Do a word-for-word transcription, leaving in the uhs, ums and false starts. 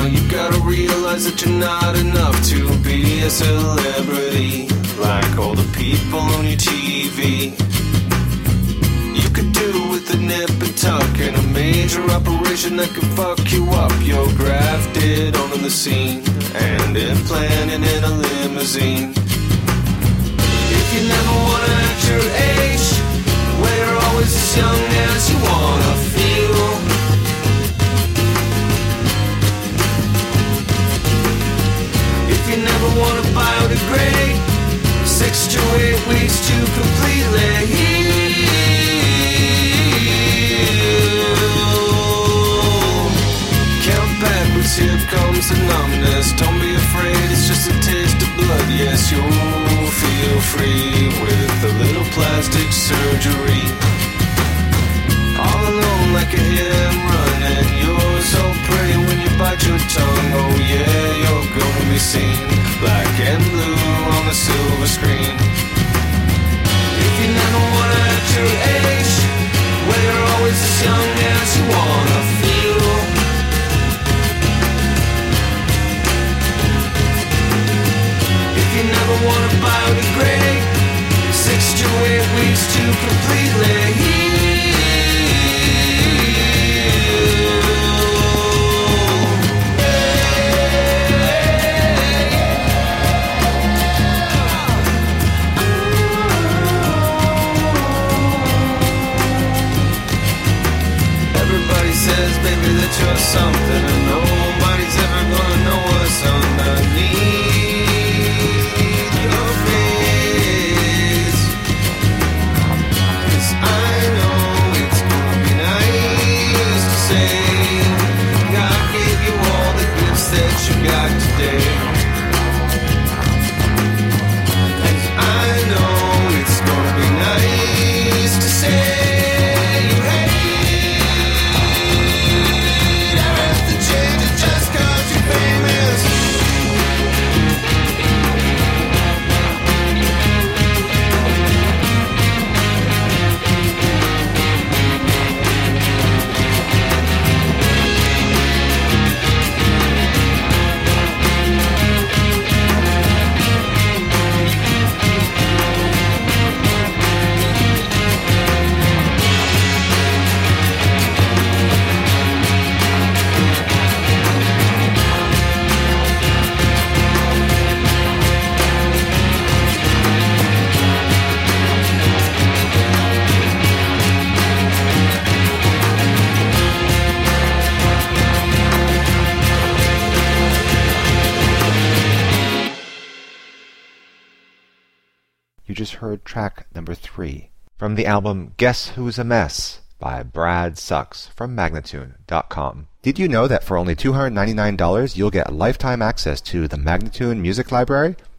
now you gotta realize that you're not enough to be a celebrity like all the people on your T V. You could do with a nip and tuck and a major operation that could fuck you up. You're grafted onto the scene and implanted in a limousine. If you never wanna act your age, where you're always as young as you wanna feel. If you never wanna biodegrade, six to eight weeks to completely heal. Count backwards, here comes the numbness. Don't be afraid, it's just a taste of blood. Yes, you'll feel free with a little plastic surgery. All alone like a hit and run, and you're so pretty when you bite your tongue. Oh yeah, you're gonna be seen black and blue on the silver screen. If you never wanna act your age, well you're always as young as you wanna feel. If you never wanna biodegrade, six to eight weeks to completely heal. Says, baby, that you're something, and nobody's ever gonna know what's underneath your face. 'Cause I know it's gonna be nice to say God gave you all the gifts that you got today. 'Cause I know it's gonna be nice to say you hate. You just heard track number three from the album Guess Who's a Mess by Brad Sucks from Magnatune dot com. Did you know that for only two hundred ninety-nine dollars you'll get lifetime access to the Magnatune Music Library?